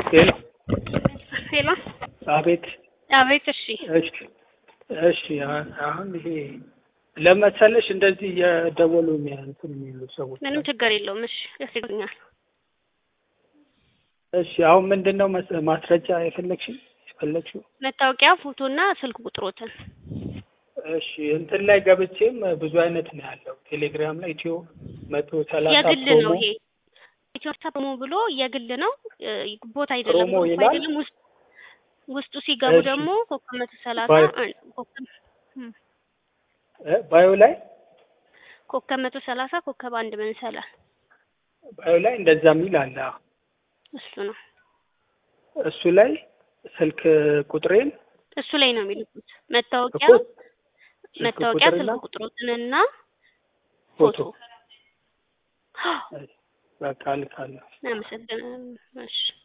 ሄሎ ሄሎ አቤት አቤት። እሺ እሺ አሁን ይሄ ለመሰለሽ እንደዚህ እየደወሉ የሚሉ ሰዎች ምንም ችግር የለውም። እሺ ያስገኛል። እሺ አሁን ምንድነው ማስረጃ የፈለግሽው? መታወቂያ፣ ፎቶና ስልክ ቁጥሮትን። እሺ እንትን ላይ ገብቼም ብዙ አይነት ነው ያለው። ቴሌግራም ላይ ኢትዮ 130 የግል ፕሮሞ ነው ይሄ። ኢትዮ ፕሮሞ ብሎ የግል ነው፣ ቦታ አይደለም፣ ፕሮሞ ግሩፕ ይላል። አይደለም። ውስጡ ሲገቡ እሺ ደግሞ ኮከብ 130 ኮከብ ባዮ ላይ ኮከብ 130 ኮከብ አንድ መንሰላል ባዮ ላይ እንደዛ የሚል አለ። እሱ ነው። እሱ ላይ ስልክ ቁጥሬን እሱ ላይ ነው የሚልኩት። መታወቂያ ስልክ ቁጥሮትንና ፎቶ። በቃ ልካለሁ። አመሰግናለሁ። እሺ